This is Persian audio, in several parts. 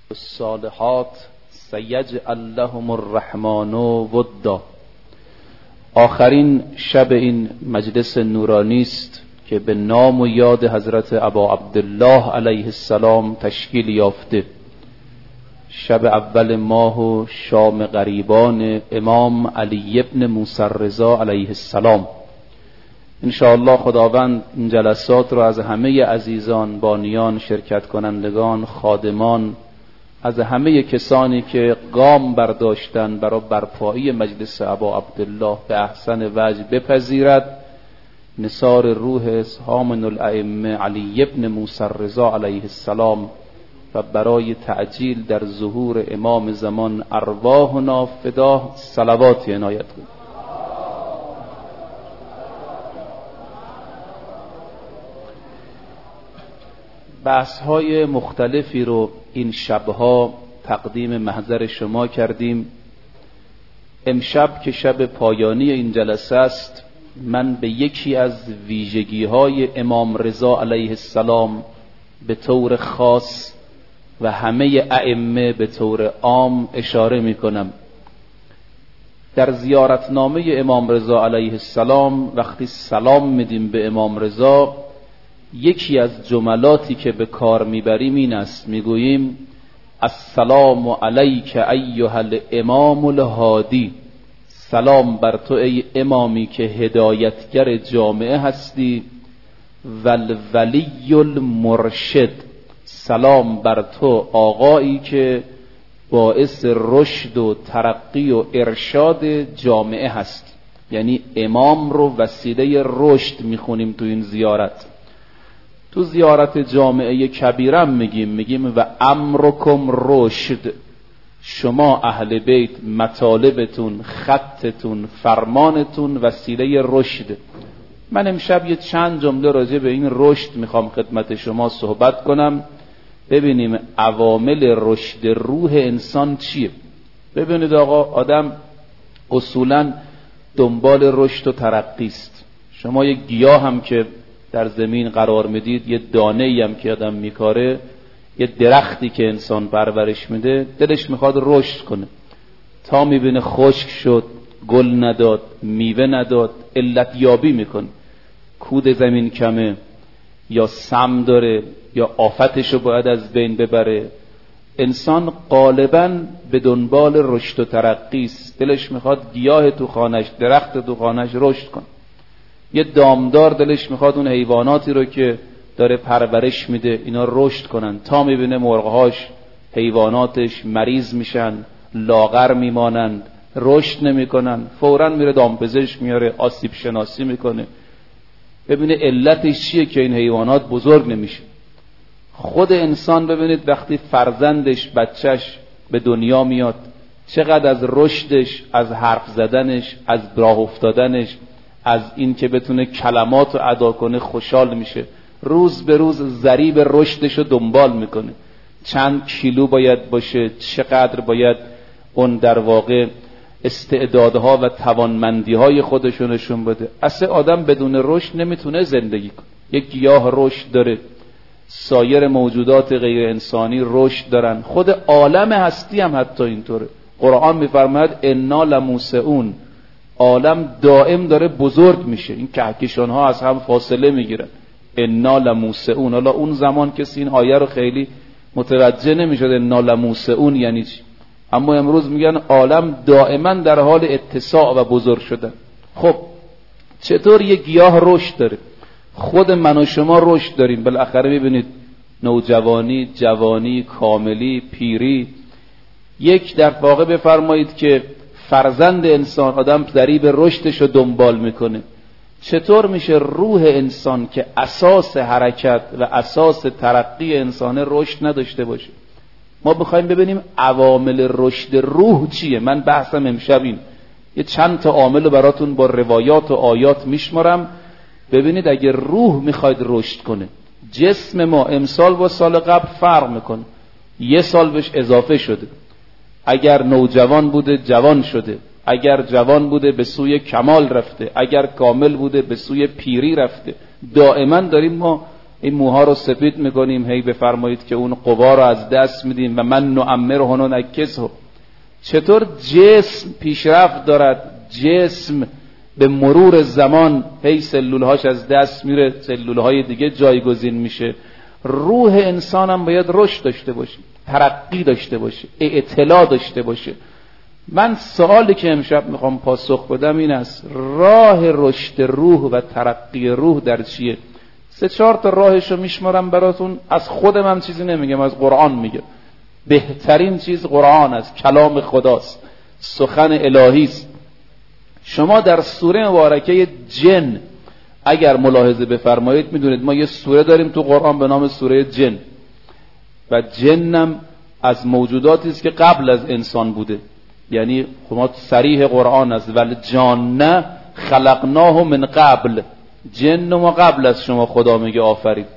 الصالحات سیجعل لهم الرحمن ودا. آخرین شب این مجلس نورانی است که به نام و یاد حضرت ابا عبدالله علیه السلام تشکیل یافته. شب اول ماه و شام غریبان امام علی ابن موسی رضا علیه السلام. انشاءالله خداوند این جلسات را از همه عزیزان، بانیان، شرکت کنندگان، خادمان، از همه کسانی که گام برداشتن برای برپایی مجلس ابا عبدالله به احسن وجه بپذیرد. نثار روح هامن الائمه علی ابن موسی رضا علیه السلام و برای تعجیل در ظهور امام زمان ارواحنا فدا صلواتی عنایت کنید. بحث‌های مختلفی رو این شبها تقدیم محضر شما کردیم. امشب که شب پایانی این جلسه است، من به یکی از ویژگی‌های امام رضا علیه السلام به طور خاص و همه ائمه به طور عام اشاره می‌کنم. در زیارتنامه امام رضا علیه السلام وقتی سلام میدیم به امام رضا، یکی از جملاتی که به کار میبریم این است، میگوییم السلام علیک ایها الامام الهادی. سلام بر تو ای امامی که هدایتگر جامعه هستی. والولی المرشد. سلام بر تو آقایی که باعث رشد و ترقی و ارشاد جامعه هستی. یعنی امام رو وسیله رشد میخونیم تو این زیارت. تو زیارت جامعه کبیرم میگیم و امرکم رشد. شما اهل بیت مطالبتون، خطتون، فرمانتون وسیله رشد. من امشب یه چند جمله راجع به این رشد میخوام خدمت شما صحبت کنم. ببینیم عوامل رشد روح انسان چیه. ببینید آقا، آدم اصولا دنبال رشد و ترقی است. شما یه گیاه هم که در زمین قرار میدید، یه دانه‌ای هم که آدم میکاره، یه درختی که انسان پرورش میده، دلش میخواد رشد کنه. تا میبینه خشک شد، گل نداد، میوه نداد، علت یابی میکنه. کود زمین کمه، یا سم داره، یا آفتشو باید از بین ببره. انسان غالباً به دنبال رشد و ترقی است. دلش میخواد گیاه تو خانش، درخت تو خانش رشد کنه. یه دامدار دلش میخواد اون حیواناتی رو که داره پرورش میده اینا رشد کنن. تا میبینه مرغهاش، حیواناتش مریض میشن، لاغر میمانند، رشد نمیکنن، فوراً میره دامپزشک میاره، آسیب شناسی میکنه، ببینه علتش چیه که این حیوانات بزرگ نمیشه. خود انسان ببینید وقتی فرزندش، بچهش به دنیا میاد، چقدر از رشدش، از حرف زدنش، از راه افتادنش، از این که بتونه کلمات رو ادا کنه خوشحال میشه. روز به روز ضریب رشدش رو دنبال میکنه. چند کیلو باید باشه، چقدر باید اون در واقع استعدادها و توانمندیهای خودش رو نشون بده. اصلا آدم بدون رشد نمیتونه زندگی کنه. یک گیاه رشد داره، سایر موجودات غیر انسانی رشد دارن، خود عالم هستی هم حتی اینطوره. قرآن میفرماید انا لموسعون. عالم دائم داره بزرگ میشه، این کهکشان ها از هم فاصله میگیرن. انا لموسعون. حالا اون زمان کسی این آیه رو خیلی متوجه نمیشد انا لموسعون یعنی چی، اما امروز میگن عالم دائما در حال اتساع و بزرگ شدن. خب چطور یه گیاه رشد داره؟ خود من و شما رشد داریم. بالاخره میبینید نوجوانی، جوانی، کاملی، پیری. یک در واقع بفرمایید که فرزند انسان، آدم ضریب رشدش رو دنبال میکنه. چطور میشه روح انسان که اساس حرکت و اساس ترقی انسان رشد نداشته باشه؟ ما بخوایم ببینیم عوامل رشد روح چیه. من بحثم امشب این. یه چند تا عامل براتون با روایات و آیات میشمارم. ببینید اگه روح میخواید رشد کنه، جسم ما امسال با سال قبل فرق میکنه، یه سال بهش اضافه شده. اگر نوجوان بوده جوان شده، اگر جوان بوده به سوی کمال رفته، اگر کامل بوده به سوی پیری رفته. دائما داریم ما این موها رو سفید میکنیم، هی بفرمایید که اون قوا رو از دست میدیم و من نعمره و ننکسه. چطور جسم پیشرفت دارد، جسم به مرور زمان هی سلولهاش از دست میره، سلولهای دیگه جایگزین میشه. روح انسان هم باید رشد داشته باشه، ترقی داشته باشه، اطلاع داشته باشه. من سوالی که امشب میخوام پاسخ بدم این است: راه رشد روح و ترقی روح در چیه؟ 3-4 تا راهشو میشمارم براتون. از خودم هم چیزی نمیگم، از قرآن میگم. بهترین چیز قرآن است، کلام خداست، سخن الهی است. شما در سوره مبارکه جن اگر ملاحظه بفرمایید میدونید ما یه سوره داریم تو قرآن به نام سوره جن و جنم از موجوداتی است که قبل از انسان بوده. یعنی ما صریح قرآن است: والجان خلقناه من قبل. جن ما قبل از شما خدا میگه آفرید.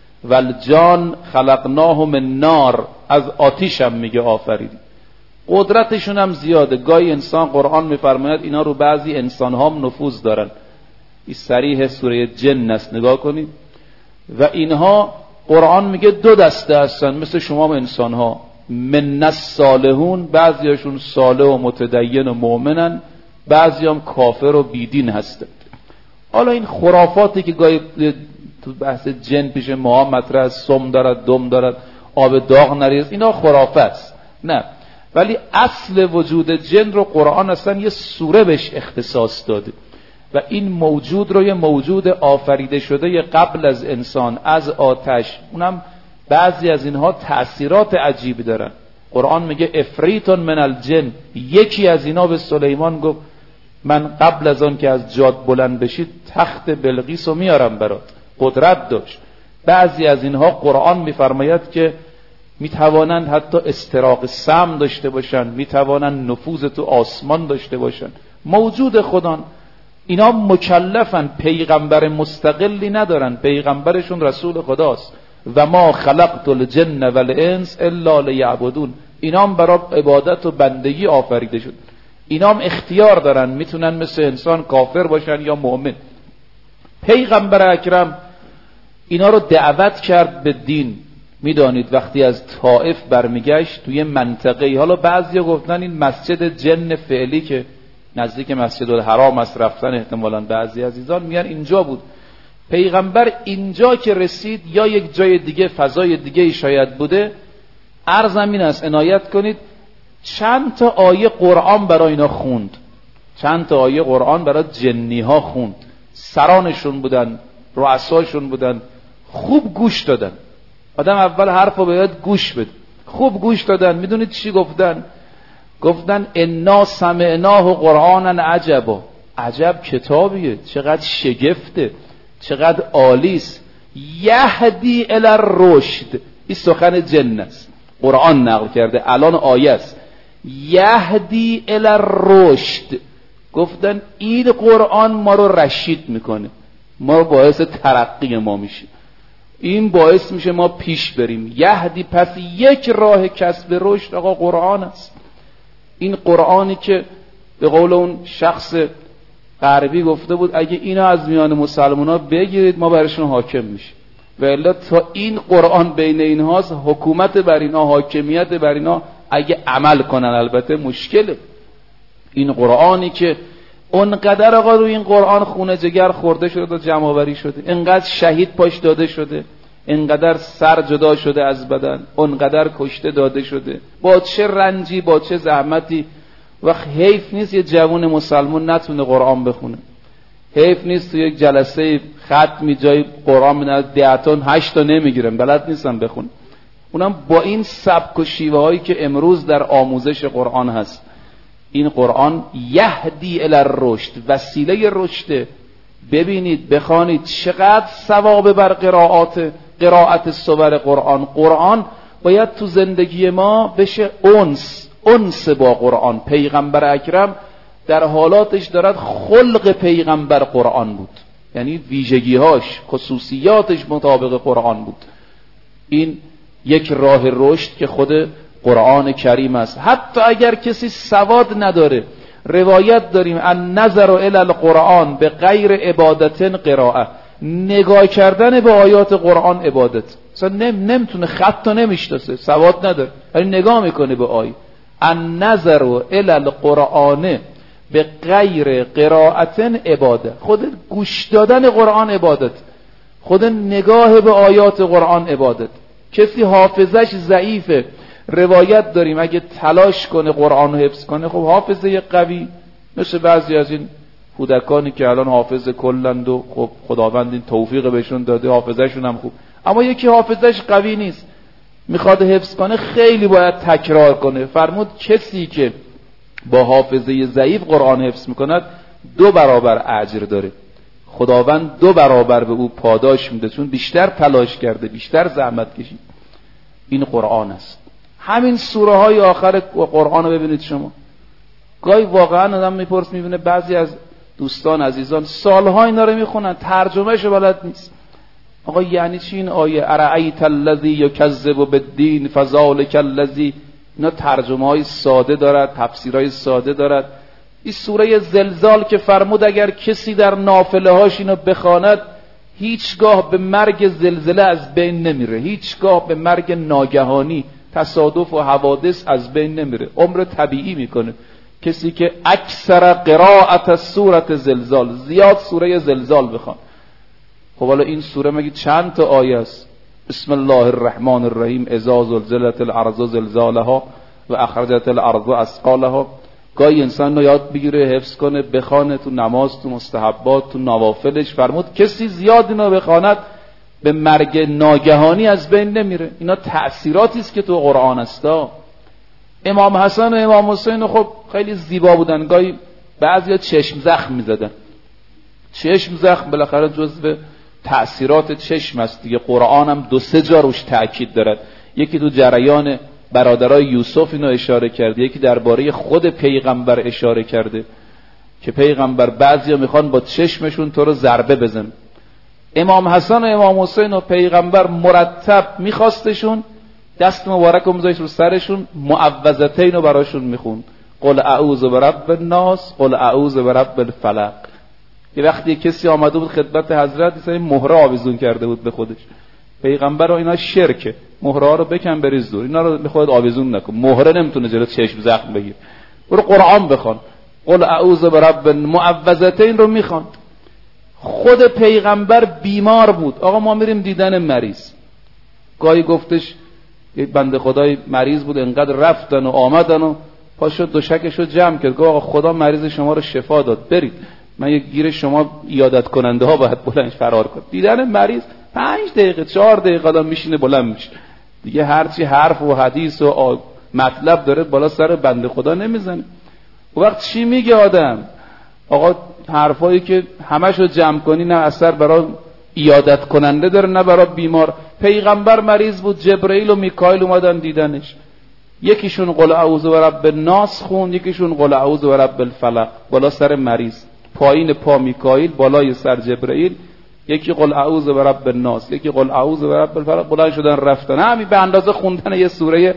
والجان خلقناه من نار، از آتیش هم میگه آفرید. قدرتشون هم زیاده. گاهی انسان قرآن میفرماید اینا رو بعضی انسان ها هم نفوذ دارن. این صریح سوره جن است، نگاه کنید. و اینها قرآن میگه 2 دسته هستن مثل شما انسان ها: من الصالحون، بعضیاشون صالح و متدین و مؤمنن، بعضی هم کافر و بیدین هستند. حالا این خرافاتی که گاهی تو بحث جن پیش ما مطرح است، سم دارد، دم دارد، آب داغ نریز، اینا خرافه است. نه، ولی اصل وجود جن رو قرآن اصلا یه سوره بهش اختصاص داده و این موجود رو یه موجود آفریده شده یه قبل از انسان، از آتش. اونم بعضی از اینها تأثیرات عجیبی دارن. قرآن میگه افریتون من الجن، یکی از اینا به سلیمان گفت من قبل از آن که از جاد بلند بشید تخت بلقیس رو میارم برات. قدرت داشت. بعضی از اینها قرآن میفرماید که میتوانند حتی استراق سم داشته باشن، میتوانند نفوذ تو آسمان داشته باشن، موجود خدان. اینا مکلفن، پیغمبر مستقلی ندارن، پیغمبرشون رسول خداست. و ما خلقت الجن والانس الا لیعبدون. اینا هم برای عبادت و بندگی آفریده شد. اینا هم اختیار دارن، میتونن مثل انسان کافر باشن یا مؤمن. پیغمبر اکرم اینا رو دعوت کرد به دین. میدانید وقتی از طائف برمیگشت توی منطقه، حالا بعضیا گفتن این مسجد جن فعلی که نزدیک مسجد الحرام است رفتن، احتمالاً بعضی عزیزان میگن اینجا بود. پیغمبر اینجا که رسید یا یک جای دیگه، فضای دیگه شاید بوده، عرضم این است عنایت کنید چند تا آیه قرآن برای اینا خوند، چند تا آیه قرآن برای جنی ها خوند. سرانشون بودن، رؤساشون بودن، خوب گوش دادن. آدم اول حرفو باید گوش بده. خوب گوش دادن. میدونید چی گفتن؟ گفتن انا سمعناه قرآنا عجبا. عجب کتابیه، چقدر شگفته، چقدر عالیست. یهدی الی الرشد. این سخن جن است، قرآن نقل کرده، الان آیه است. یهدی الی الرشد. گفتن این قرآن ما رو رشید میکنه، ما رو باعث ترقی ما میشه، این باعث میشه ما پیش بریم. یهدی، پس یک راه کسب رشد آقا قرآن است. این قرآنی که به قول اون شخص غربی گفته بود اگه اینا از میان مسلمان‌ها بگیرید ما برشون حاکم میشه، و الا تا این قرآن بین اینهاست، حکومت بر اینا، حاکمیت بر اینا، اگه عمل کنن البته مشکله. این قرآنی که اونقدر آقا روی این قرآن خونه جگر خورده شده و جمع آوری شده، انقدر شهید پاش داده شده، انقدر سر جدا شده از بدن، انقدر کشته داده شده، با چه رنجی، با چه زحمتی. و حیف نیست یه جوان مسلمان نتونه قرآن بخونه، حیف نیست تو یک جلسه ختمی جای قرآن من 10 تا 8 تا نمیگیرم، بلد نیستم بخونه. اونم با این سبک و شیوه هایی که امروز در آموزش قرآن هست. این قرآن یهدی الی الرشد، وسیله رشد. ببینید بخوانید چقدر ثواب بر قرائت سور قرآن. قرآن باید تو زندگی ما بشه انس با قرآن. پیغمبر اکرم در حالاتش دارد خلق پیغمبر قرآن بود، یعنی ویژگی‌هاش، خصوصیاتش مطابق قرآن بود. این یک راه رشد که خود قرآن کریم است. حتی اگر کسی سواد نداره، روایت داریم ان نظر الی القرآن به غیر عبادت قراءه. نگاه کردن به آیات قرآن عبادت. مثلا نمیتونه خط نمیشناسه، سواد نداره، ولی نگاه میکنه به آیه. النظر الی القرآن به غیر قرائت عباده. خود گوش دادن قرآن عبادت، خود نگاه به آیات قرآن عبادت. کسی حافظش ضعیفه، روایت داریم اگه تلاش کنه قرآن رو حفظ کنه، خب حافظه قوی مثل بعضی از این کودکانی که الان حافظ کلند و خب خداوند این توفیق بهشون داده حافظهشون هم خوب، اما یکی حافظش قوی نیست میخواد حفظ کنه خیلی باید تکرار کنه. فرمود کسی که با حافظه ضعیف قرآن حفظ میکند 2 برابر اجر داره، خداوند 2 برابر به او پاداش میده، چون بیشتر تلاش کرده، بیشتر زحمت کشید. این قرآن است. همین سوره های آخر قرآن رو ببینید شما، گاهی واقعا آدم میپرس میبینه بعضی از دوستان عزیزان سالها اینا رو میخونن ترجمهش بلد نیست. آقا یعنی چی این آیه ارأیت الذی یکذب بالدین فذلک الذی؟ اینا ترجمه های ساده دارد، تفسیرهای ساده دارد. این سوره زلزال که فرمود اگر کسی در نافله هاش اینو بخواند هیچگاه به مرگ زلزله از بین نمیره، هیچگاه به مرگ ناگهانی تصادف و حوادث از بین نمیره، عمر طبیعی میکنه. کسی که اکثر قرائت سوره زلزال، زیاد سوره زلزال بخوان. خب حالا این سوره مگه چند تا آیه است؟ بسم الله الرحمن الرحیم اذا زلزلت الارض زلزالها و اخرجت الارض اثقالها. گاهی انسان رو یاد بگیره حفظ کنه بخونه تو نماز، تو مستحبات، تو نوافلش. فرمود کسی زیاد اینو بخواند به مرگ ناگهانی از بین نمیره. اینا تأثیراتی است که تو قرآن هستا. امام حسن و امام حسین خب خیلی زیبا بودن، گاهی بعضیا چشم زخم میزدن. چشم زخم بالاخره جزو تأثیرات چشم است دیگه. قرآن هم 2-3 جا روش تأکید دارد. یکی تو جریان برادرای یوسف اینو اشاره کرده، یکی درباره خود پیغمبر اشاره کرده که پیغمبر بعضیا میخوان با چشمشون تو رو ضربه بزن. امام حسن و امام حسین و پیغمبر مرتب میخواستشون دست مبارک رو میذاشت رو سرشون، معوذتین رو براشون میخوند، قل اعوذ برب الناس، قل اعوذ برب الفلق. یه وقتی کسی آمده بود خدمت حضرت این مهره آویزون کرده بود به خودش، پیغمبر رو اینا شرکه، مهره رو بکن بریز دور، اینا رو به خودت آویزون نکن، مهره نمیتونه جلو چشم زخم بگیر. برو قرآن بخوان، قل اعوذ برب، معوذتین رو میخوان. خود پیغمبر بیمار بود. آقا ما میریم دیدن مریض، گاهی گفتش یک بنده خدای مریض بود، انقدر رفتن و آمدن و پاشو دوشکشو جمع کرد، گفت آقا خدا مریض شما رو شفا داد، برید، من یک گیر شما ایادت کننده ها باید بلند فرار کن. دیدن مریض 5 دقیقه 4 دقیقه آدم میشینه بلند میشه دیگه، هرچی حرف و حدیث و مطلب داره بالا سر بنده خدا نمیزنه. و وقت چی میگه آدم؟ آقا حرفایی که همشو جمع کنی نه اثر برای ایادت کننده داره نه برای بیمار. پیغمبر مریض بود، جبرئیل و میکائیل اومدن دیدنش، یکیشون قل اعوذ برب الناس خوند، یکیشون قل اعوذ برب الفلق بالا سر مریض، پایین پا میکائیل، بالای سر جبرئیل، یکی قل اعوذ برب الناس، یکی قل اعوذ برب الفلق، بلند شدن رفتن. همین به اندازه خوندن یه سوره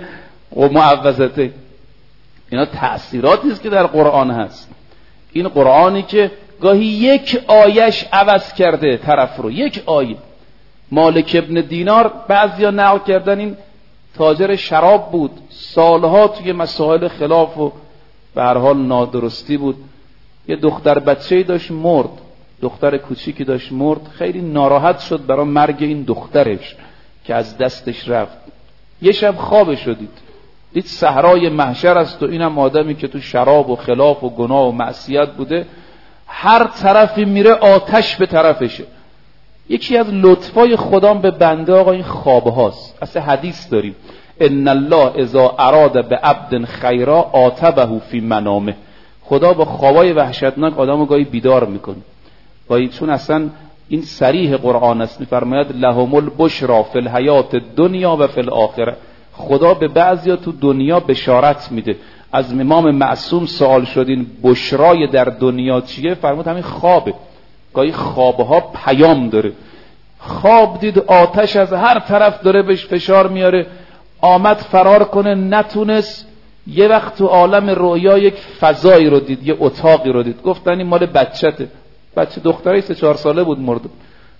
معوذته. اینا تأثیراتی است که در قرآن هست. این قرآنی که گاهی یک آیش عوض کرده طرف رو، یک آیه. مالک ابن دینار بعضیا نقل کردن این تاجر شراب بود، سالها توی مسائل خلاف و به هر حال نادرستی بود. یه دختر بچه‌ای داشت مرد، دختر کوچیکی داشت مرد، خیلی ناراحت شد برای مرگ این دخترش که از دستش رفت. یه شب خوابش رو دید صحرای محشر است و اینم آدمی که تو شراب و خلاف و گناه و معصیت بوده، هر طرفی میره آتش به طرفشه. یکی از لطفای خدا به بنده آقا این خواب هاست. اصلا حدیث داریم ان الله اذا اراد بعبد خیرا عاتبه فی منامه. خدا با خوابای وحشتناک آدمو گاهی بیدار میکنه، گاهی، چون اصلا این صریح قرآن است، میفرماید لهم البشرا فی الحیات الدنیا و فی الاخره. خدا به بعضیا تو دنیا بشارت میده. از امام معصوم سوال شدین بشرای در دنیا چیه؟ فرمود همین خوابه. گاهی خوابها پیام داره. خواب دید آتش از هر طرف داره بهش فشار میاره، آمد فرار کنه نتونست. یه وقت تو عالم رویا یک فضایی رو دید، یه اتاقی رو دید، گفتن این مال بچته. بچه دختری 3-4 ساله بود مرد.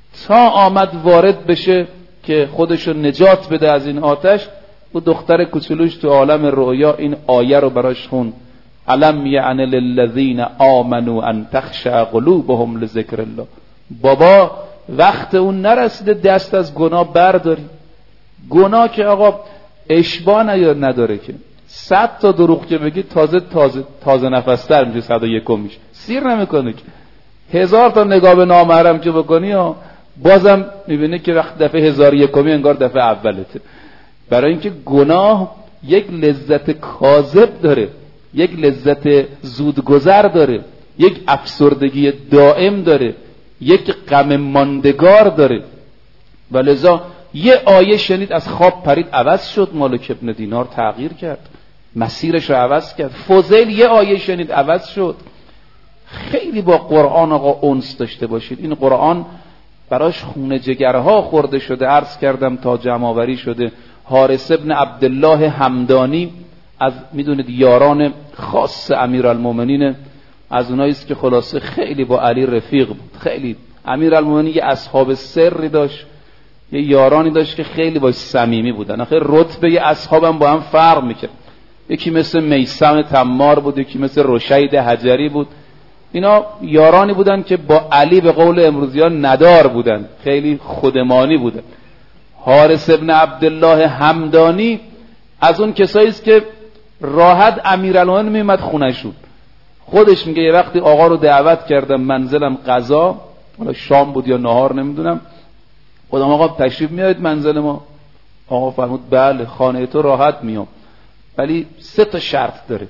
تا آمد وارد بشه که خودشو نجات بده از این آتش. او دختر کوچولوش تو عالم رؤیا این آیه رو براش خون: الم یعن للذین آمنوا ان تخشع قلوبهم لذکر الله. بابا وقت اون نرسیده دست از گناه برداری. گناه که آقا اشباه نداره که 100 تا دروغ که بگی تازه نفستر میشه، 101 میشه، سیر نمیکنه که 1000 تا نگاه به نامحرم که بکنی بازم میبینه که وقت دفعه 1001 انگار دفعه اولته. برای اینکه گناه یک لذت کاذب داره، یک لذت زودگذر داره، یک افسردگی دائم داره، یک غم ماندگار داره. ولذا یه آیه شنید از خواب پرید، عوض شد، مالک ابن دینار تغییر کرد، مسیرش رو عوض کرد. فضیل یه آیه شنید عوض شد. خیلی با قرآن آقا انس داشته باشید. این قرآن براش خون جگرها خورده شده. عرض کردم تا جمع‌آوری شده. حارث ابن عبدالله همدانی از میدونید یاران خاص امیرالمومنین، از اونایی است که خلاصه خیلی با علی رفیق بود. خیلی امیرالمومنین یه اصحاب سری داشت، یه یارانی داشت که خیلی باش صمیمی بودن. آخه رتبه یه اصحابم با هم فرق میکرد. یکی مثل میثم تمار بود، یکی مثل رشید حجری بود. اینا یارانی بودن که با علی به قول امروزیان ندار بودن، خیلی خودمانی بودن. حارث ابن عبدالله همدانی از اون کسایی است که راحت امیرالمومنین میومد خونه‌شون. خودش میگه یه وقتی آقا رو دعوت کردم منزلم غذا، حالا شام بود یا نهار نمیدونم، خودم آقا تشریف میارید منزل ما؟ آقا فرمود بله، خانه تو راحت میام، ولی 3 تا شرط داره.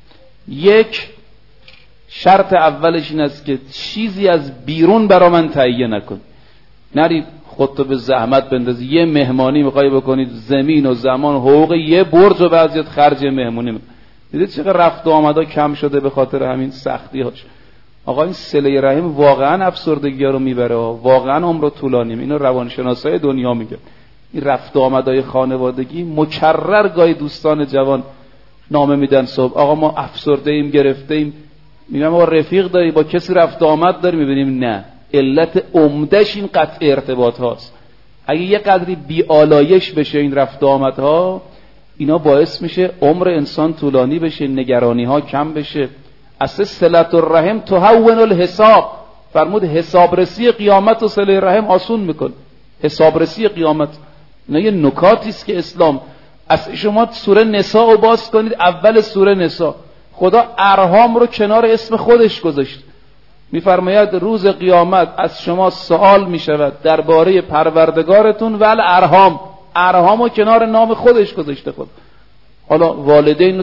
یک شرط اولش این است که چیزی از بیرون برا من تهیه نکن. نری خودتو به زحمت بندازی، یه مهمانی میخوای بکنید، زمین و زمان حقوق یه برج و بعضیت خرج مهمونی. دیدید چقدر رفت و آمدا کم شده به خاطر همین سختی‌هاش. آقا این صله رحم واقعا افسردگی رو میبره، واقعا عمر رو طولانی. اینو روانشناسای دنیا میگه. این رفت و آمدای خانوادگی مکرر گاهی دوستان جوان نامه میدن صبح آقا ما افسرده ایم، گرفته ایم. میگم آقا رفیق داری، با کسی رفت و آمد داری؟ میبینیم نه، علت عمدهش این قطع ارتباط هاست. اگه یه قدری بی‌آلایش بشه این رفت و آمد ها، اینا باعث میشه عمر انسان طولانی بشه، نگرانی ها کم بشه. اصل صلت الرحم تهون الحساب. فرمود حسابرسی قیامت و صله رحم آسون میکن. حسابرسی قیامت اینا یه نکاتی است که اسلام. اصل شما سوره نساء رو باز کنید، اول سوره نساء خدا ارحام رو کنار اسم خودش گذاشت. میفرماید روز قیامت از شما سوال میشود درباره پروردگارتون ول ارحام. ارحام رو کنار نام خودش گذاشته خود. حالا والدین رو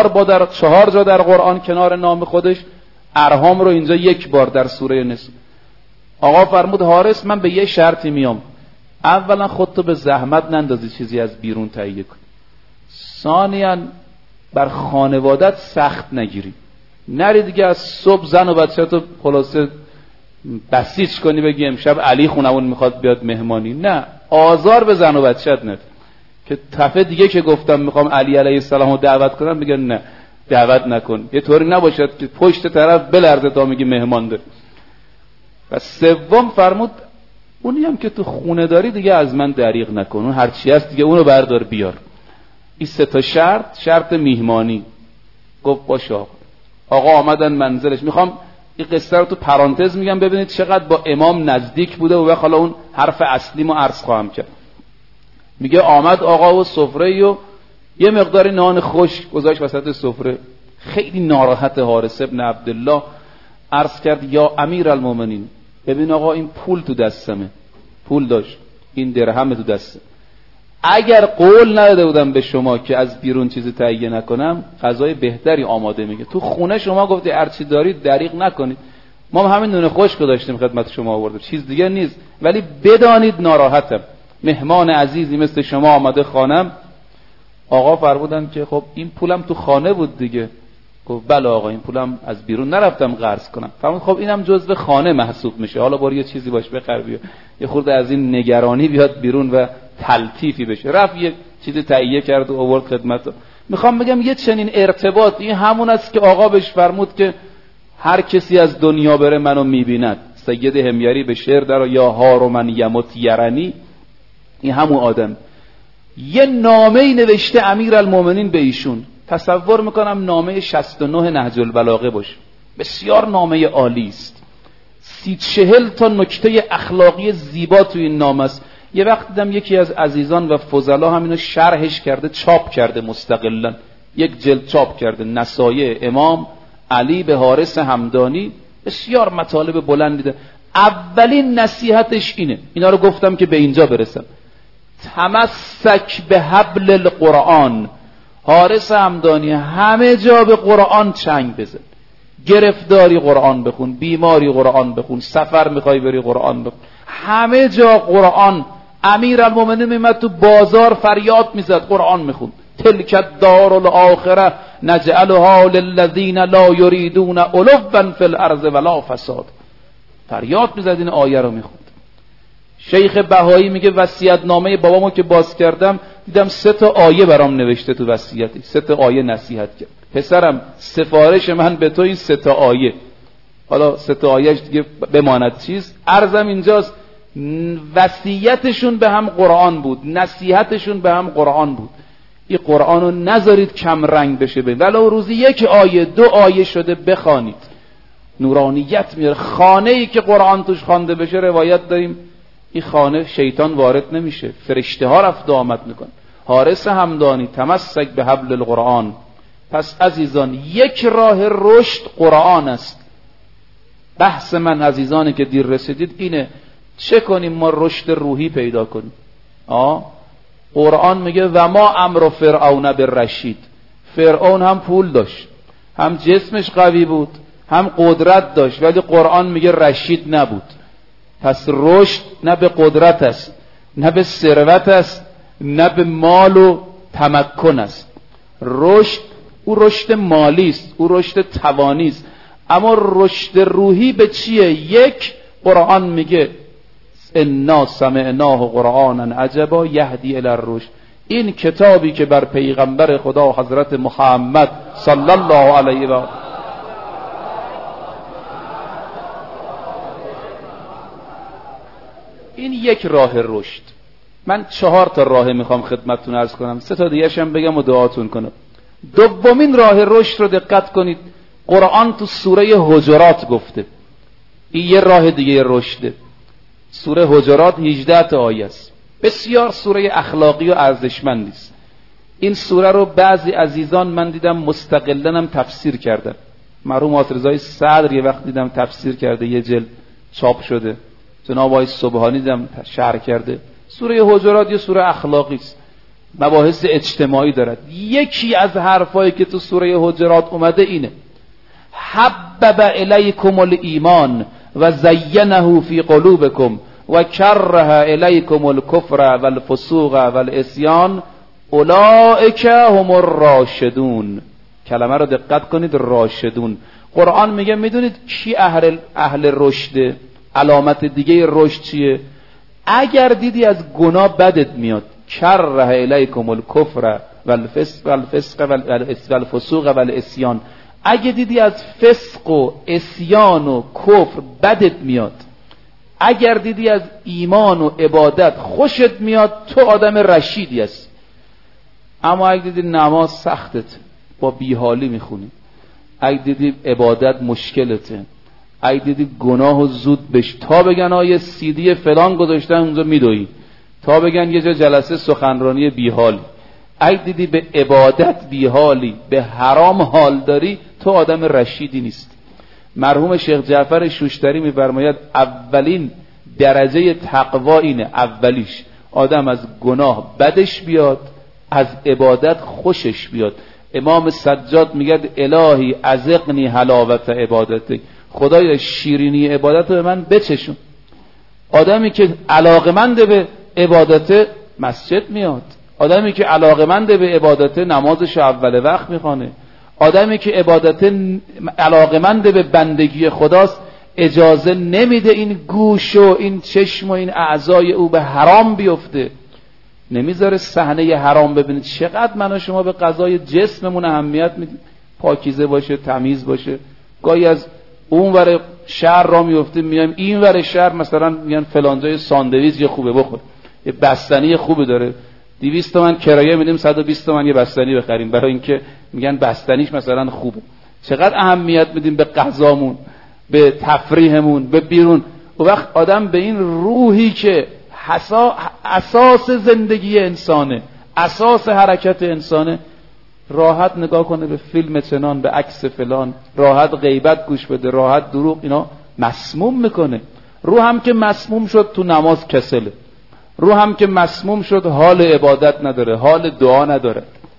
4 جا در قرآن کنار نام خودش، ارحام رو اینجا 1 بار در سوره نساء. آقا فرمود حارث من به یه شرطی میام. اولا خودتو به زحمت نندازی چیزی از بیرون تهیه کن. ثانیاً بر خانوادت سخت نگیری. نری دیگه از صبح زن و بچه‌تو خلاصه بسیج کنی بگی امشب علی خونمون میخواد بیاد مهمانی. نه، آزار به زن و بچه‌ت نده که دفعه دیگه که گفتم میخوام علی علیه السلام رو دعوت کنم میگن نه دعوت نکن. یه طوری نباشد که پشت طرف بلرزه تا میگی مهمان داری. و سوم فرمود اونی هم که تو خونه داری دیگه از من دریغ نکن، اون هرچی هست دیگه اونو بردار بیار. این 3 تا شرط میهمانی. گفت باشه. آقا آمدن منزلش. میخوام این قصه رو تو پرانتز میگم ببینید چقدر با امام نزدیک بوده و حالا اون حرف اصلی ما عرض خواهم کرد. میگه آمد آقا و سفره و یه مقدار نان خشک گذاشت وسط سفره. خیلی ناراحت حارث ابن عبدالله عرض کرد یا امیرالمومنین ببین آقا این پول تو دستمه، پول داشت، این درهم تو دسته. اگر قول نداده بودم به شما که از بیرون چیزی تهیه نکنم غذای بهتری آماده میگه. تو خونه شما گفتی هر چی دارید دریغ نکنید. ما همین نون خشک داشتیم خدمت شما آوردیم، چیز دیگه نیست. ولی بدانید ناراحتم، مهمان عزیزی مثل شما آمده خانم. آقا فرمودن که خب این پولم تو خانه بود دیگه. گفت بله آقا این پولم از بیرون نرفتم قرض کنم. فرمود خب اینم جزء خانه محسوب میشه، حالا برو یه چیزی باش بخر بیا، یه خورده از این نگرانی بیاد بیرون و تلطیفی بشه. رفت یه چیزی تهیه کرد و آورد خدمتو. میخوام بگم یه چنین ارتباط این همون است که آقا بهش فرمود که هر کسی از دنیا بره منو میبیند. سید همیری به شعر در یا هار من یمت یرنی، این همون آدم. یه نامه‌ای نوشته امیرالمومنین به ایشون، تصور میکنم نامه 69 نهج البلاغه باشه، بسیار نامه عالی است. 30-40 تا نکته اخلاقی زیبا تو این نامه است. یه وقت دیدم یکی از عزیزان و فضلا همینو شرحش کرده، چاپ کرده مستقلا، یک جلد چاپ کرده، نصایح امام علی به حارث همدانی، بسیار مطالب بلندی ده. اولین نصیحتش اینه، اینا رو گفتم که به اینجا برسم، تمسک به حبل القرآن. حارث همدانی همه جا به قرآن چنگ بزن، گرفتاری قرآن بخون، بیماری قرآن بخون، سفر میخوای بری قرآن بخون، همه جا قرآن. امیرالمومنین میمد تو بازار فریاد میزد قرآن میخون، تلک الدار الاخره نجعلها للذین لا یریدون علوا فی الارض ولا فساد. فریاد میزد این آیه رو میخوند. شیخ بهایی میگه وصیت‌نامه بابامو که باز کردم دیدم 3 تا آیه برام نوشته تو وصیتی، 3 تا آیه نصیحت کرد. پسرم سفارش من به تو این 3 تا آیه، حالا 3 تا آیهش دیگه بماند چیز، عرضم اینجاست. وصیتشون به هم قرآن بود، نصیحتشون به هم قرآن بود. این قرآن رو نذارید کم رنگ بشه، ولو روزی 1 آیه 2 آیه شده بخوانید، نورانیت میاره. خانه ای که قرآن توش خوانده بشه، روایت داریم این خانه شیطان وارد نمیشه، فرشته ها رفت و آمد میکن. حارث همدانی تمسک به حبل القرآن. پس عزیزان یک راه رشد قرآن است. بحث من عزیزانی که دیر رسیدید اینه، چه کنیم ما رشد روحی پیدا کنیم؟ قرآن میگه و ما امر فرعون بالرشید. فرعون هم پول داشت، هم جسمش قوی بود، هم قدرت داشت، ولی قرآن میگه رشید نبود. پس رشد نه به قدرت است، نه به ثروت است، نه به مال و تمکن است. رشد او رشد مالی است، او رشد توانی است، اما رشد روحی به چیه؟ یک، قرآن میگه انا سمعناه قرآنا عجبا یهدی الی الرشد. این کتابی که بر پیغمبر خدا حضرت محمد صلی الله علیه و این یک راه رشد. من 4 تا راه میخوام خدمتتون عرض کنم، 3 تا دیگه هم بگم و دعاتون کنم. دومین راه رشد رو دقت کنید، قرآن تو سوره حجرات گفته، این یه راه دیگه رشده. سوره حجرات 18 تا آیه است، بسیار سوره اخلاقی و ارزشمندی است. این سوره رو بعضی عزیزان من دیدم مستقلاً هم تفسیر کردن. مرحوم آترزای صدر یه وقت دیدم تفسیر کرده، یه جلد چاپ شده. جناب آقای سبحانی دیدم شرح کرده. سوره حجرات یه سوره اخلاقی است، مباحث اجتماعی دارد. یکی از حرفایی که تو سوره حجرات اومده اینه: حبب الیکم الایمان و زینه فی قلوبکم و کره الیکم الکفر والفسوق والعصیان اولئک هم الراشدون. کلمه رو دقت کنید، راشدون. قرآن میگه میدونید کی اهل رشده؟ علامت دیگه رشد چیه؟ اگر دیدی از گناه بدت میاد، کره الیکم الکفر والفسق والفسوق والعصیان، اگه دیدی از فسق و عصیان و کفر بدت میاد، اگر دیدی از ایمان و عبادت خوشت میاد، تو آدم رشیدی هستی. اما اگه دیدی نماز سختت، با بیحالی میخونی، اگه دیدی عبادت مشکلته، اگه دیدی گناه و زود بش، تا بگن آیه CD فلان گذاشتن اونجا میدوی، تا بگن یه جا جلسه سخنرانی بیحالی، اگه دیدی به عبادت بیحالی، به حرام حال داری، تو آدم رشیدی نیست. مرحوم شیخ جعفر شوشتری میفرماید اولین درجه تقوا اینه، اولیش آدم از گناه بدش بیاد، از عبادت خوشش بیاد. امام سجاد میگه الهی ازقنی حلاوت عبادتک، خدای شیرینی عبادت رو به من بچشون. آدمی که علاقمند به عبادت مسجد میاد، آدمی که علاقمند به عبادت نمازش اول وقت میخوانه، آدمی که علاقمند به بندگی خداست اجازه نمیده این گوش و این چشم و این اعضای او به حرام بیفته، نمیذاره صحنه حرام ببینید. چقدر من و شما به قضای جسممون اهمیت میدیم، پاکیزه باشه، تمیز باشه. گاهی از اونور شهر را میافتیم میایم این ور شهر مثلا میگن فلان جای ساندویچ یه خوبه بخور، یه بستنی خوبه داره، 200 تومن کرایه میدیم 120 تومن یه بستنی بخریم برای اینکه میگن بستنیش مثلا خوبه. چقدر اهمیت میدیم به غذامون، به تفریحمون، به بیرون. و وقت آدم به این روحی که اساس زندگی انسانه، اساس حرکت انسانه، راحت نگاه کنه به فیلم چنان، به عکس فلان، راحت غیبت گوش بده، راحت دروغ، اینا مسموم میکنه. روح هم که مسموم شد تو نماز کسله، روح هم که مسموم شد حال عبادت نداره، حال دعا نداره.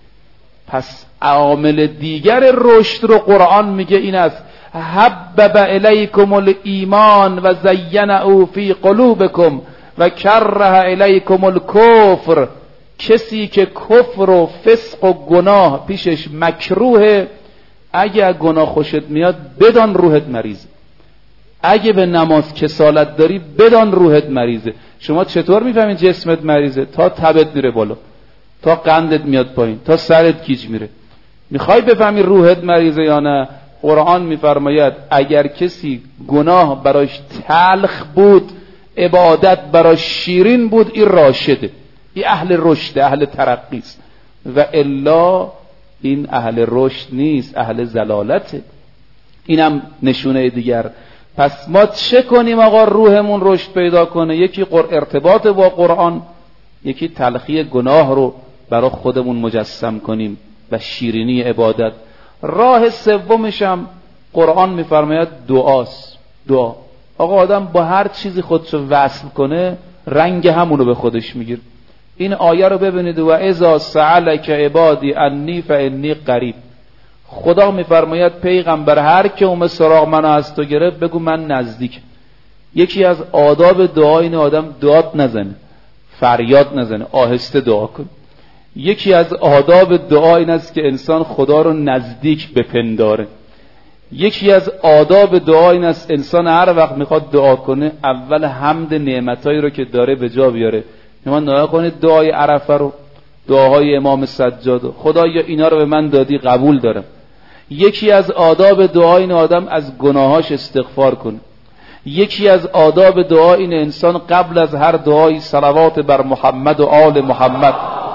پس عامل دیگر رشد رو قرآن میگه این است: حبب الیکم الایمان و زینه فی قلوبکم و کره الیکم الکفر. کسی که کفر و فسق و گناه پیشش مکروه، اگه گناه خوشت میاد بدان روحت مریضه. اگه به نماز کسالت داری بدان روحت مریضه. شما چطور میفهمید جسمت مریضه؟ تا تبت میره بالا، تا قندت میاد پایین، تا سرت گیج میره. میخوای بفهمی روحت مریضه یا نه؟ قرآن میفرماید اگر کسی گناه براش تلخ بود، عبادت براش شیرین بود، این راشده، این اهل رشد، اهل ترقی است. و الا این اهل رشد نیست، اهل ضلالته. اینم نشونه دیگر. پس ما چه کنیم آقا روحمون رشد پیدا کنه؟ یکی ارتباط با قرآن، یکی تلخی گناه رو برای خودمون مجسم کنیم و شیرینی عبادت. راه سومش هم قرآن میفرماید دعاست. دعا. آقا آدم با هر چیزی خودشو وصل کنه رنگ همونو به خودش میگیر. این آیه رو ببینید: و اذا سألک عبادی انی فانی قریب. خدا میفرماید پیغمبر هر که اومد سراغ منو از تو گرفت بگو من نزدیک. یکی از آداب دعا اینه آدم داد نزنه، فریاد نزنه، آهسته دعا کن. یکی از آداب دعا این است که انسان خدا رو نزدیک بپنداره. یکی از آداب دعا این است انسان هر وقت میخواد دعا کنه اول حمد نعمتایی رو که داره به جا بیاره. شما نگاه کنید دعای عرفه رو، دعاهای امام سجاد رو: خدایا اینا رو به من دادی قبول دارم. یکی از آداب دعا این آدم از گناهاش استغفار کنه. یکی از آداب دعا این انسان قبل از هر دعایی صلوات بر محمد و آل محمد.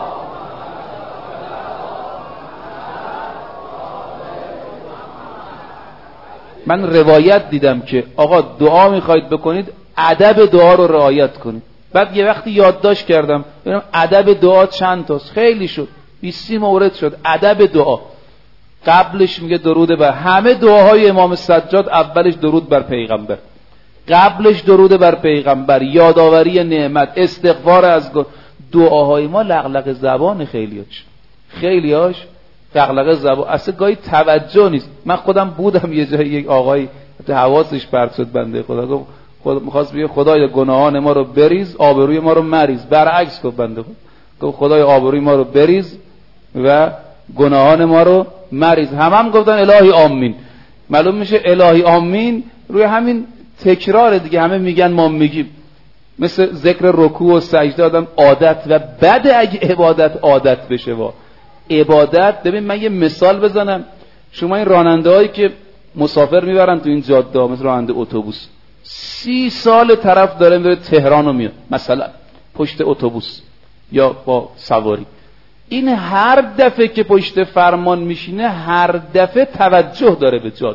من روایت دیدم که آقا دعا میخواید بکنید ادب دعا رو رعایت کنید. بعد یه وقتی یادداشت کردم ببینم ادب دعا چند تاست، خیلی شد، 20 مورد شد. ادب دعا قبلش میگه درود بر همه دعاهای امام سجاد، اولش درود بر پیغمبر، قبلش درود بر پیغمبر، یادآوری نعمت، استغفار از دعاهای ما لغلق زبان خیلیاش لغلق زبان، اصلا گاهی توجه نیست. من خودم بودم یه جایی، یک آقایی حواسش پرت شد، بنده خدا گفت خود می‌خواست بگه خدای گناهان ما رو بریز، آبروی ما رو مریز. برعکس گفت بنده خدا، گفت خدای آبروی ما رو بریز و گناهان ما رو مریز. هم گفتن الهی آمین. معلوم میشه الهی آمین روی همین تکرار دیگه، همه میگن ما میگیم. مثل ذکر رکوع و سجده آدم عادت و بده اگه عبادت عادت بشه. عبادت ببین من یه مثال بزنم. شما این راننده‌هایی که مسافر میبرن تو این جاده، مثل راننده اتوبوس، 30 سال طرف داره میره تهران و میاد مثلا پشت اتوبوس یا با سواری، این هر دفعه که پشت فرمان میشینه هر دفعه توجه داره به جاده.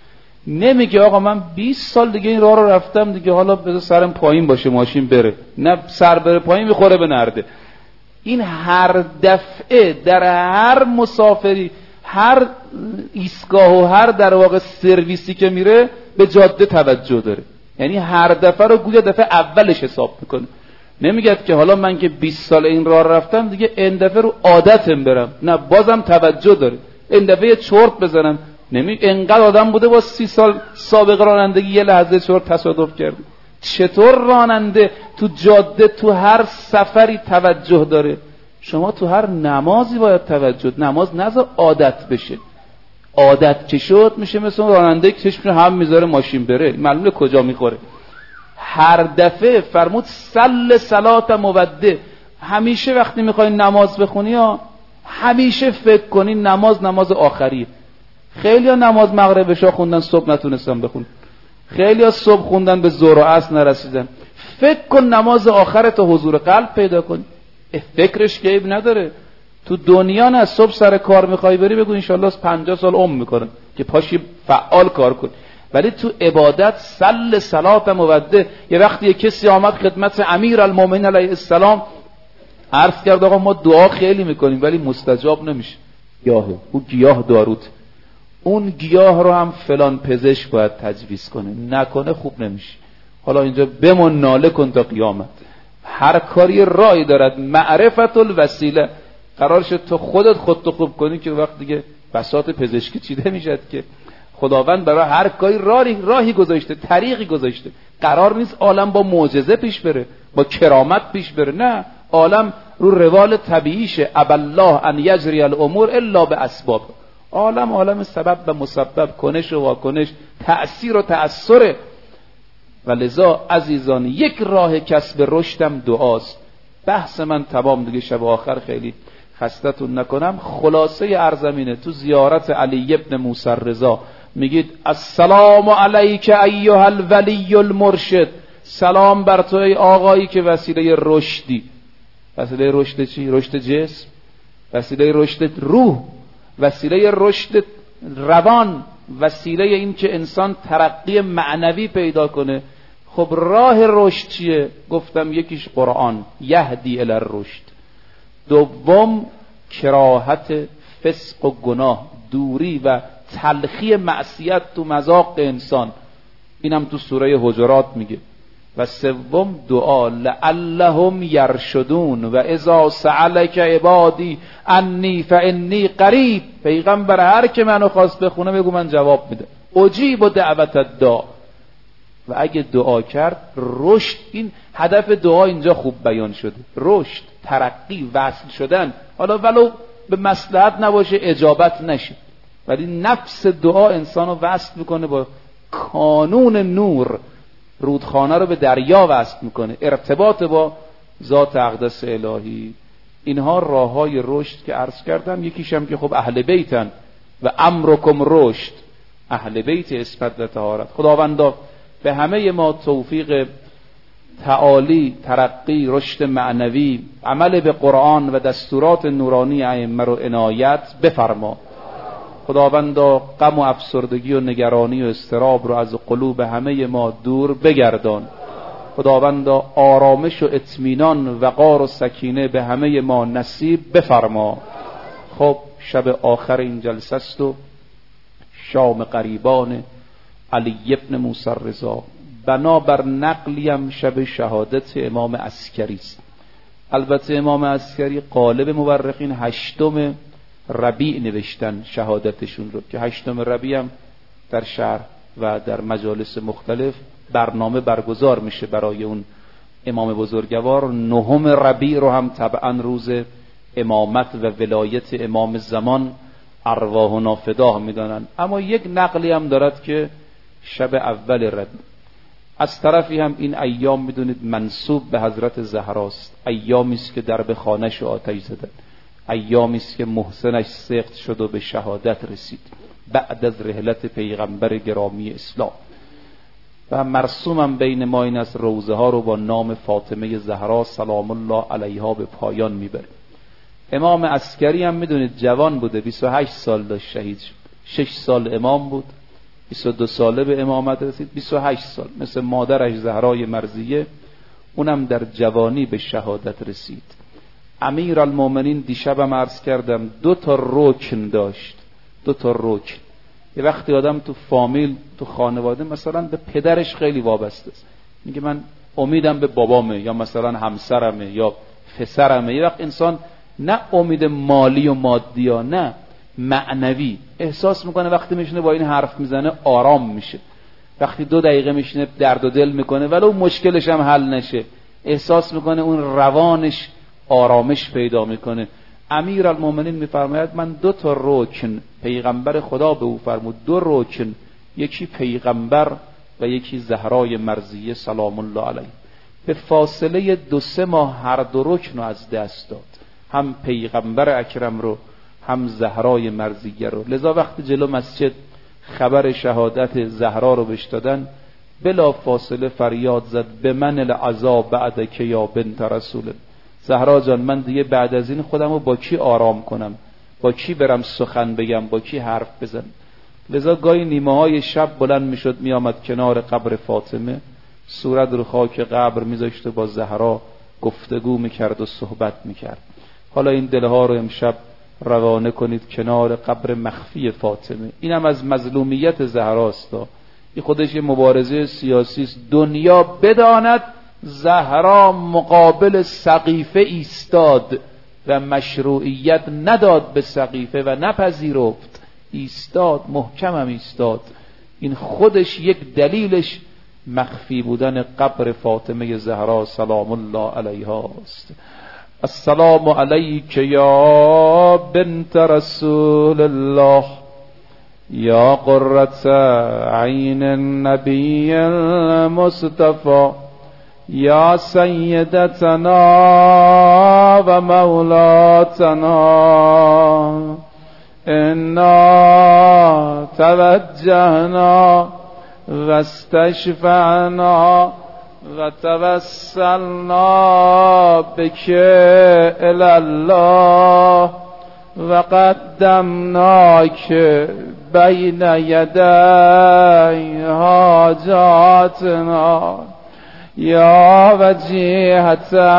نمیگه آقا من 20 سال دیگه این راه رو رفتم دیگه، حالا بذار سرم پایین باشه ماشین بره. نه، سر بره پایین میخوره به نرده. این هر دفعه در هر مسافری، هر ایستگاه و هر در واقع سرویسی که میره به جاده توجه داره. یعنی هر دفعه رو گویا دفعه اولش حساب میکنه. نمیگه که حالا من که 20 سال این راه رفتم دیگه این دفعه رو عادتم برم. نه، بازم توجه داره. این دفعه چرت بزنم. انقدر آدم بوده با 30 سال سابقه رانندگی یه لحظه چرت تصادف کرد. چطور راننده تو جاده تو هر سفری توجه داره؟ شما تو هر نمازی باید توجه. نماز نذار عادت بشه. عادت که شد میشه مثل راننده که چشمش هم میذاره ماشین بره، معلومه کجا میخوره. هر دفعه فرمود صل صلات مودع. همیشه وقتی میخوای نماز بخونی همیشه فکر کنی نماز آخریه. خیلی ها نماز مغرب عشا خوندن صبح نتونستن بخونن. خیلی ها صبح خوندن به ظهر و عصر نرسیدن. فکر کن نماز آخر تا حضور قلب پیدا کن. فکرش که عیب نداره. تو دنیا نه، صبح سر کار میخوای بری بگو انشالله 50 سال عمر میکنم که پاشی فعال کار کن. ولی تو عبادت صل صلات موده. یه وقتی یه کسی آمد خدمت امیرالمومنین علیه السلام عرض کرد آقا ما دعا خیلی میکنیم ولی مستجاب نمیشه. گیاهه، او گیاه داروت، اون گیاه رو هم فلان پزشک باید تجویز کنه، نکنه خوب نمیشه. حالا اینجا بمون ناله کن تا قیامت. هر کاری راهی دارد. معرفت الوسیله. قرار شد تو خودت خودتو خوب کنی که وقت دیگه بساط پزشکی چیده میشد که خداوند برای هر کاری راهی گذاشته، طریقی گذاشته. قرار نیست عالم با معجزه پیش بره، با کرامت پیش بره. نه، عالم رو روال طبیعیشه. ابالله ان یجری الامور الا باسباب. عالم سبب و مسبب، کنش و واکنش، تأثیر و تأثره. و لذا عزیزان یک راه کسب رشدم دعاست. بحث من تمام دیگه، شب آخر خیلی خستتون نکنم. خلاصه ارزمینه. تو زیارت علی ابن موسی رضا میگید السلام علیک ایها الولی المرشد. سلام بر تو ای آقایی که وسیله رشدی. وسیله رشد چی؟ رشد جسم، وسیله رشد روح، وسیله رشد روان، وسیله این که انسان ترقی معنوی پیدا کنه. خب راه رشد چیه؟ گفتم یکیش قرآن، یهدی الی الرشد. دوم کراهت فسق و گناه، دوری و تلخی معصیت تو مذاق انسان، اینم تو سوره حجرات میگه. و سوم دعا، لعلهم یرشدون و اذا سألک عبادی انی فانی قریب. پیغمبر هر که منو خواست بخونه بگو من جواب میده. اجیب دعوت الداع. و اگه دعا کرد رشد، این هدف دعا اینجا خوب بیان شده، رشد، ترقی، وصل شدن. حالا ولو به مصلحت نباشه اجابت نشه، ولی نفس دعا انسانو وصل میکنه با کانون نور، رودخانه رو به دریا وصل میکنه، ارتباط با ذات اقدس الهی. اینها راههای رشد که عرض کردم. یکیشم که خب اهل بیتن و امرکم رشد، اهل بیت عصمت و طهارت. خداوندا به همه ما توفیق تعالی، ترقی، رشد معنوی، عمل به قرآن و دستورات نورانی ائمه رو عنایت بفرما. خداوندا غم و افسردگی و نگرانی و اضطراب رو از قلوب همه ما دور بگردان. خداوندا آرامش و اطمینان، وقار و سکینه به همه ما نصیب بفرما. خب شب آخر این جلسه است و شام قریبان علی ابن موسی رضا. بنابر نقلیم شب شهادت امام عسکری است. البته امام عسکری قالب مورخین 8 ربیع نوشتن شهادتشون رو، که 8 ربیع هم در شهر و در مجالس مختلف برنامه برگزار میشه برای اون امام بزرگوار. 9 ربیع رو هم طبعا روز امامت و ولایت امام زمان ارواحنا فداه میدانن. اما یک نقلی هم دارد که شب اول ربیع. از طرفی هم این ایام میدونید منسوب به حضرت زهراست. ایامی است که درب خانه‌اش آتش زدن، ایامی است که محسنش سقط شد و به شهادت رسید بعد از رحلت پیغمبر گرامی اسلام. و مرسومم بین ما این از روزه ها رو با نام فاطمه زهرا سلام الله علیها به پایان میبره. امام عسکری هم میدونید جوان بوده، 28 سال داشت شهید شد. 6 سال امام بود، 22 ساله به امامت رسید. 28 سال مثل مادرش زهرای مرضیه، اونم در جوانی به شهادت رسید. امیرالمومنین دیشبم عرض کردم 2 رکن داشت، 2 رکن. یه وقتی آدم تو فامیل، تو خانواده مثلا به پدرش خیلی وابسته است، میگه من امیدم به بابامه یا مثلا همسرمه یا پسرمه. یه وقت انسان نه امید مالی و مادی ها، نه معنوی احساس میکنه وقتی میشینه با این حرف میزنه آرام میشه. وقتی 2 دقیقه میشینه درد و دل میکنه ولو مشکلش هم حل نشه، احساس میکنه اون روانش آرامش پیدا میکنه. امیرالمومنین میفرماید من 2 رکن پیغمبر خدا به او فرمود، 2 رکن، یکی پیغمبر و یکی زهرای مرضیه سلام الله علیه، به فاصله 2-3 ماه هر 2 رکن رو از دست داد، هم پیغمبر اکرم رو هم زهرای مرضیه رو. لذا وقتی جلو مسجد خبر شهادت زهرا رو بهش دادن بلا فاصله فریاد زد به من العذاب بعد که یا بنت رسول. زهرا جان من دیگه بعد از این خودمو با کی آرام کنم، با کی برم سخن بگم، با کی حرف بزنم. لذا گاهی نیمه های شب بلند میشد میآمد کنار قبر فاطمه، صورت رو خاک قبر میذاشت و با زهرا گفتگو میکرد و صحبت میکرد. حالا این دلها رو امشب روانه کنید کنار قبر مخفی فاطمه. اینم از مظلومیت زهراست. این خودش یه مبارزه سیاسی است. دنیا بداند زهرا مقابل سقیفه ایستاد و مشروعیت نداد به سقیفه و نپذیرفت، ایستاد، محکم هم ایستاد. این خودش یک دلیلش مخفی بودن قبر فاطمه زهرا سلام الله علیها است. السلام علیک یا بنت رسول الله یا قرة عین النبی المصطفى یا سیدتنا و مولاتنا انا توجهنا و استشفعنا و توسلنا بک الی الله و قدمناک بین یدی حاجاتنا یا وجیهة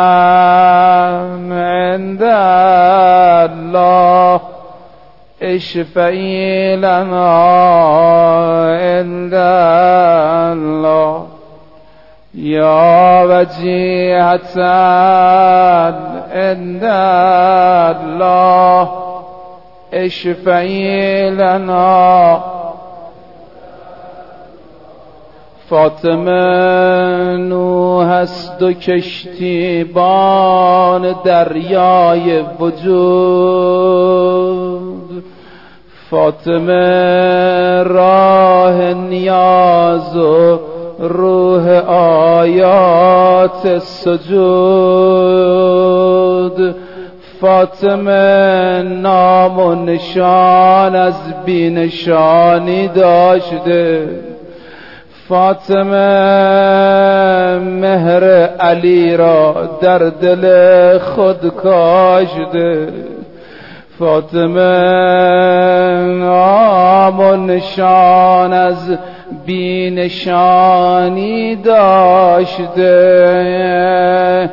عند الله اشفعی لنا عند الله یا وجیهة عند الله اشفعی لنا. فاطمه نوح است و کشتیبان دریای وجود، فاطمه راه نیاز و روح آیات سجود، فاطمه نام و نشان از بی‌نشانی داشته، فاطمه مهر علی را در دل خود کاشته، فاطمه نام و نشان از بی‌نشانی داشته،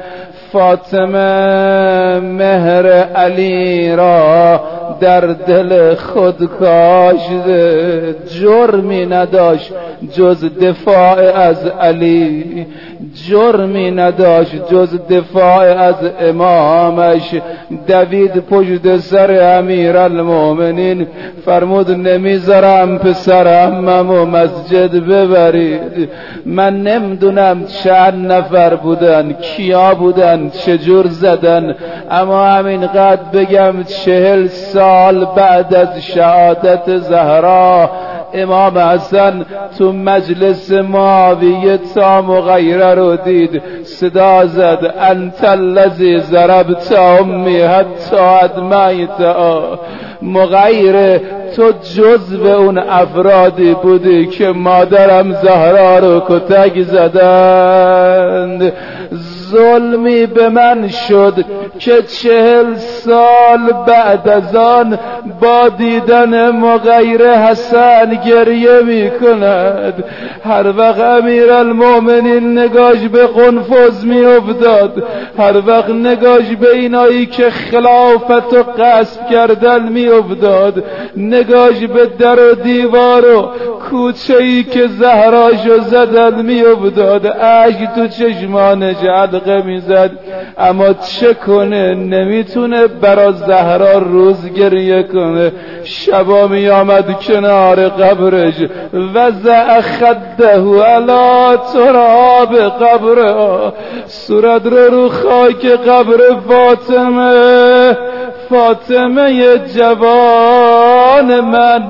فاطمه مهر علی را در دل خود کاشته، جرمی نداشت جز دفاع از علی، جرمی نداشت جز دفاع از امامش. دوید پشت سر امیرالمومنین فرمود نمیذارم پسرمو مسجد ببرید. من نمیدونم چند نفر بودن، کیا بودن، چجور زدن، اما همینقدر بگم 40 سال بعد از شهادت زهرا امام حسن تو مجلس معاویه تا مغیره رو دید، صدا زد انت الذی ضربت امی حتی ادمیتها. مغیره تو جزو اون افرادی بودی که مادرم زهرا رو کتک زدند. ظلمی به من شد که 40 سال بعد از آن با دیدن مغیره حسن گریه می کند. هر وقت امیرالمومنین نگاش به قنفذ می افتاد، هر وقت نگاش به اینایی که خلافت و غصب کردن می افتاد، نگاش به در و دیوار و کوچه‌ای که زهراشو زدن می افتاد، اشک تو چشمانش حلقه می زد. اما چه کنه، نمیتونه برا زهرا روز گریه کنه. شبا می آمد کنار قبرش وضع خده علی تراب قبره، صورت رو خاک قبر فاطمه، فاطمه جوان من،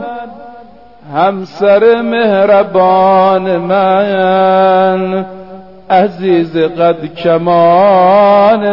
همسر مهربان من، عزیز قد کمان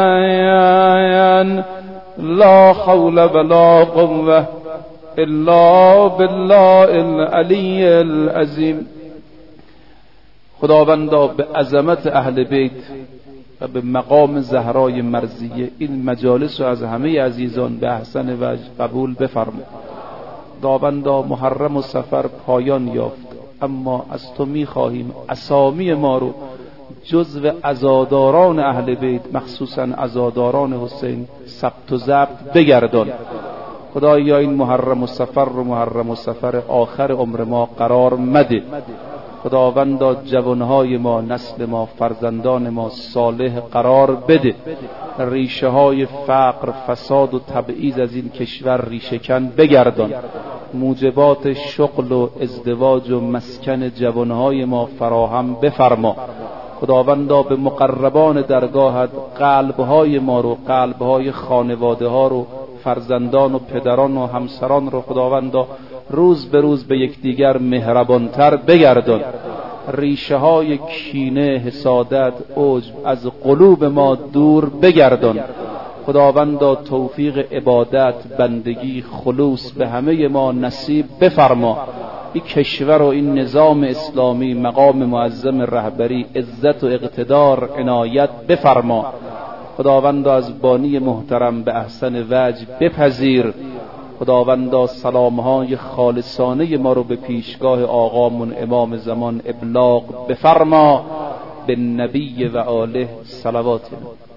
من، لا حول ولا قوة الا بالله العلی العظیم. خداوندا به عظمت اهل بیت و به مقام زهرای مرضیه این مجالس رو از همه عزیزان به احسن وجه قبول بفرما. خداوندا محرم و سفر پایان یافت، اما از تو میخواهیم اسامی ما رو جزو عزاداران اهل بیت، مخصوصا عزاداران حسین، ثبت و ضبط بگردان. خدایا این محرم و سفر رو محرم و سفر آخر عمر ما قرار مده. خداوندا جوانهای ما، نسل ما، فرزندان ما صالح قرار بده. ریشه های فقر، فساد و تبعیض از این کشور ریشه کن بگردان. موجبات شغل و ازدواج و مسکن جوانهای ما فراهم بفرما. خداوندا به مقربان درگاهت قلبهای ما رو، قلبهای خانواده ها رو، فرزندان و پدران و همسران رو خداوندا روز به روز به یکدیگر مهربانتر بگردان. ریشه های کینه، حسادت، عجب از قلوب ما دور بگردان. خداوندا توفیق عبادت، بندگی، خلوص به همه ما نصیب بفرما. این کشور و این نظام اسلامی مقام معظم رهبری، عزت و اقتدار عنایت بفرما. خداوندا از بانی محترم به احسن وجه بپذیر. خداوندا سلامهای خالصانه ما رو به پیشگاه آقامون امام زمان ابلاغ بفرما. به نبی و آله صلوات.